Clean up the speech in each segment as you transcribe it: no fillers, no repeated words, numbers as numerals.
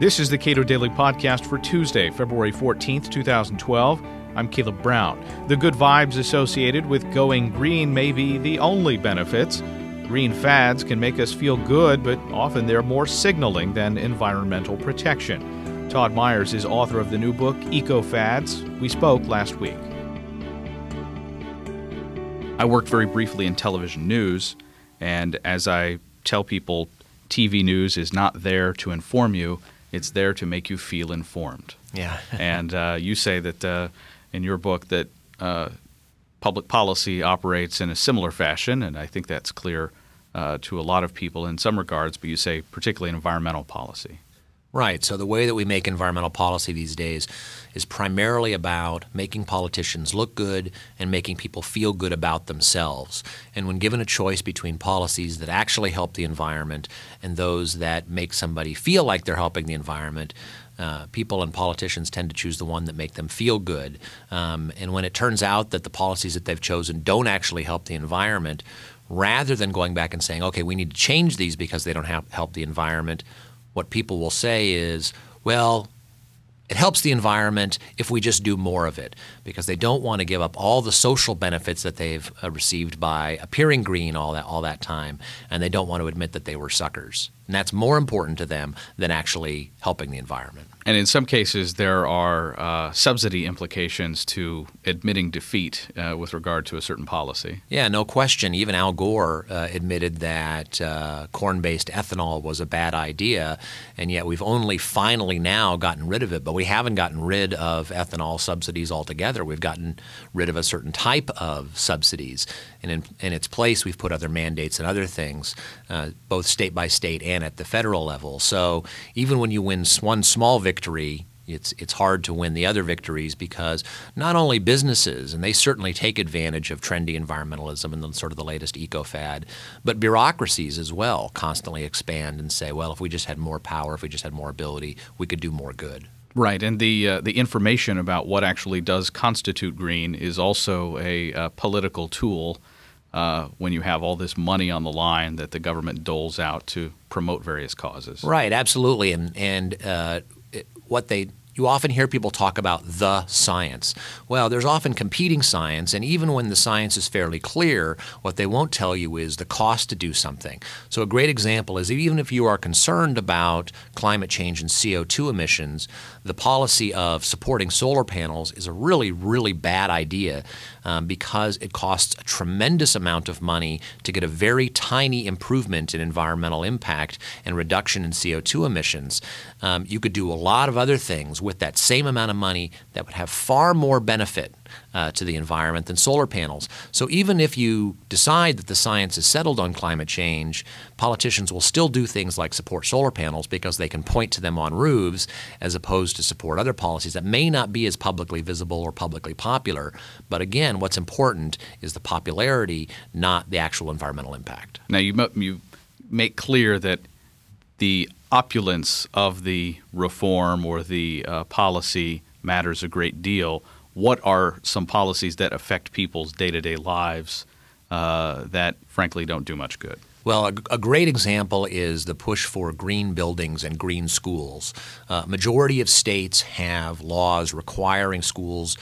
This is the Cato Daily Podcast for Tuesday, February 14th, 2012. I'm Caleb Brown. The good vibes associated with going green may be the only benefits. Green fads can make us feel good, but often they're more signaling than environmental protection. Todd Myers is author of the new book, Eco Fads. We spoke last week. I worked very briefly in television news, and as I tell people, TV news is not there to inform you. It's there to make you feel informed. Yeah. And you say that in your book that public policy operates in a similar fashion, and I think that's clear to a lot of people in some regards, but you say particularly in environmental policy. Right. So the way that we make environmental policy these days is primarily about making politicians look good and making people feel good about themselves. And when given a choice between policies that actually help the environment and those that make somebody feel like they're helping the environment, people and politicians tend to choose the one that make them feel good. And when it turns out that the policies that they've chosen don't actually help the environment, rather than going back and saying, okay, we need to change these because they don't help the environment, what people will say is, well, it helps the environment if we just do more of it, because they don't want to give up all the social benefits that they've received by appearing green all that time, and they don't want to admit that they were suckers. And that's more important to them than actually helping the environment. And in some cases, there are subsidy implications to admitting defeat with regard to a certain policy. Yeah, no question. Even Al Gore admitted that corn-based ethanol was a bad idea, and yet we've only finally now gotten rid of it. But we haven't gotten rid of ethanol subsidies altogether. We've gotten rid of a certain type of subsidies. And in its place, we've put other mandates and other things, both state by state and at the federal level. So even when you win one small victory, it's hard to win the other victories, because not only businesses, and they certainly take advantage of trendy environmentalism and sort of the latest eco-fad, but bureaucracies as well constantly expand and say, well, if we just had more power, if we just had more ability, we could do more good. Right, and the information about what actually does constitute green is also a political tool when you have all this money on the line that the government doles out to promote various causes. Right, absolutely, and you often hear people talk about the science. Well, there's often competing science, and even when the science is fairly clear, what they won't tell you is the cost to do something. So a great example is, even if you are concerned about climate change and CO2 emissions, the policy of supporting solar panels is a really, really bad idea because it costs a tremendous amount of money to get a very tiny improvement in environmental impact and reduction in CO2 emissions. You could do a lot of other things with that same amount of money that would have far more benefit to the environment than solar panels. So even if you decide that the science is settled on climate change, politicians will still do things like support solar panels because they can point to them on roofs, as opposed to support other policies that may not be as publicly visible or publicly popular. But again, what's important is the popularity, not the actual environmental impact. Now, you make clear that the opulence of the reform or the policy matters a great deal. What are some policies that affect people's day-to-day lives that, frankly, don't do much good? Well, a great example is the push for green buildings and green schools. Majority of states have laws requiring schools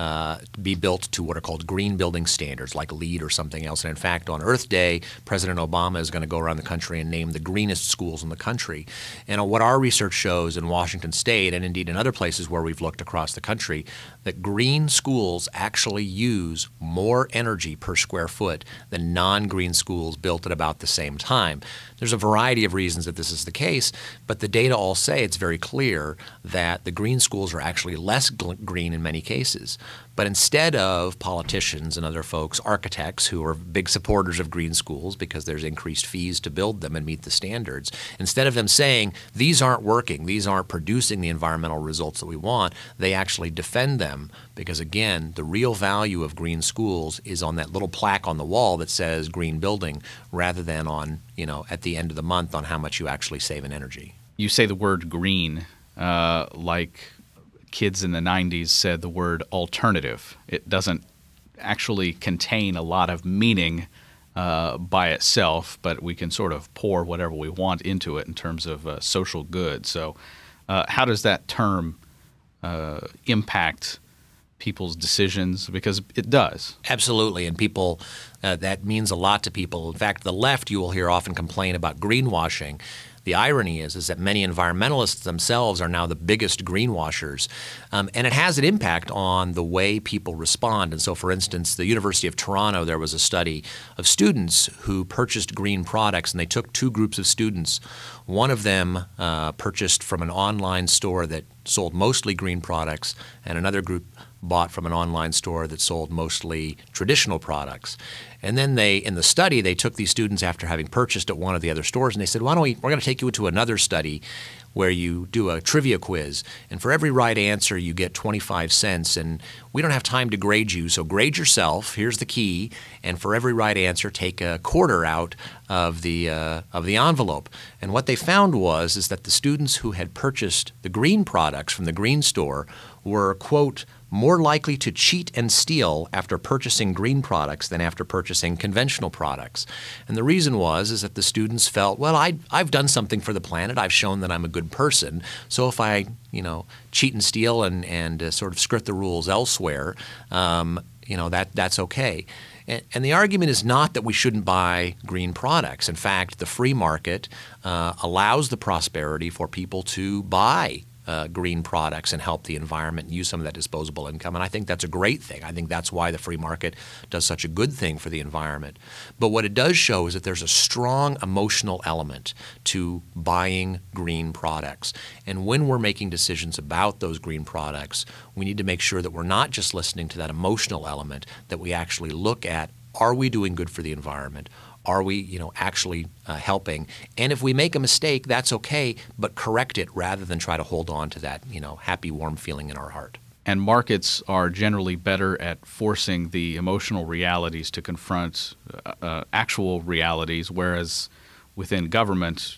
be built to what are called green building standards, like LEED or something else. And in fact, on Earth Day, President Obama is going to go around the country and name the greenest schools in the country. And what our research shows in Washington State, and indeed in other places where we've looked across the country, that green schools actually use more energy per square foot than non-green schools built at about the same time. There's a variety of reasons that this is the case, but the data all say it's very clear that the green schools are actually less green in many cases. But instead of politicians and other folks, architects who are big supporters of green schools because there's increased fees to build them and meet the standards, instead of them saying these aren't working, these aren't producing the environmental results that we want, they actually defend them because, again, the real value of green schools is on that little plaque on the wall that says green building rather than on, at the end of the month on how much you actually save in energy. You say the word green like kids in the 90s said the word alternative. It doesn't actually contain a lot of meaning by itself, but we can sort of pour whatever we want into it in terms of social good. So how does that term impact people's decisions? Because it does. Absolutely, and people, that means a lot to people. In fact, the left, you will hear often complain about greenwashing. The irony is that many environmentalists themselves are now the biggest greenwashers, and it has an impact on the way people respond. And so, for instance, the University of Toronto, there was a study of students who purchased green products, and they took two groups of students. One of them purchased from an online store that sold mostly green products, and another group bought from an online store that sold mostly traditional products. And then in the study, they took these students after having purchased at one of the other stores, and they said, we're going to take you into another study where you do a trivia quiz, and for every right answer you get 25 cents, and we don't have time to grade you, so grade yourself, here's the key, and for every right answer take a quarter out of the envelope. And what they found is that the students who had purchased the green products from the green store were, quote, more likely to cheat and steal after purchasing green products than after purchasing conventional products. And the reason is that the students felt, well, I've done something for the planet. I've shown that I'm a good person. So if I, cheat and steal and sort of skirt the rules elsewhere, that's okay. And the argument is not that we shouldn't buy green products. In fact, the free market allows the prosperity for people to buy green products and help the environment and use some of that disposable income. And I think that's a great thing. I think that's why the free market does such a good thing for the environment. But what it does show is that there's a strong emotional element to buying green products. And when we're making decisions about those green products, we need to make sure that we're not just listening to that emotional element, that we actually look at, are we doing good for the environment? Are we, actually helping? And if we make a mistake, that's okay, but correct it rather than try to hold on to that, happy, warm feeling in our heart. And markets are generally better at forcing the emotional realities to confront actual realities, whereas within government,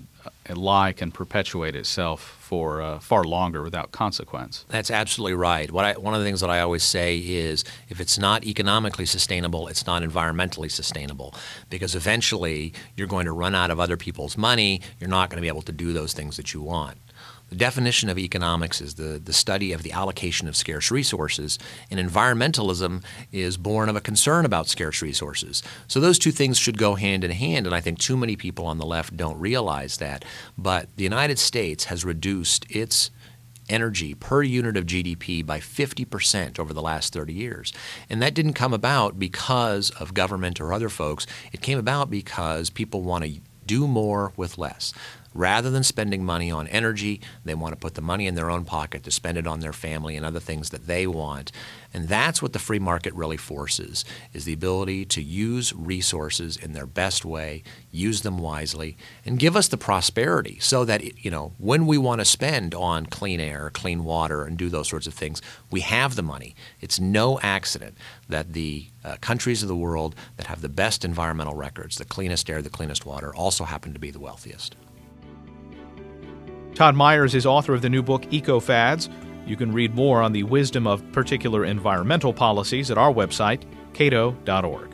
a lie can perpetuate itself for far longer without consequence. That's absolutely right. One of the things that I always say is if it's not economically sustainable, it's not environmentally sustainable, because eventually you're going to run out of other people's money. You're not going to be able to do those things that you want. The definition of economics is the study of the allocation of scarce resources, and environmentalism is born of a concern about scarce resources. So those two things should go hand in hand, and I think too many people on the left don't realize that. But the United States has reduced its energy per unit of GDP by 50% over the last 30 years. And that didn't come about because of government or other folks. It came about because people want to do more with less. Rather than spending money on energy, they want to put the money in their own pocket to spend it on their family and other things that they want. And that's what the free market really forces, is the ability to use resources in their best way, use them wisely, and give us the prosperity so that, when we want to spend on clean air, clean water, and do those sorts of things, we have the money. It's no accident that the countries of the world that have the best environmental records, the cleanest air, the cleanest water, also happen to be the wealthiest. Todd Myers is author of the new book, Eco-Fads. You can read more on the wisdom of particular environmental policies at our website, cato.org.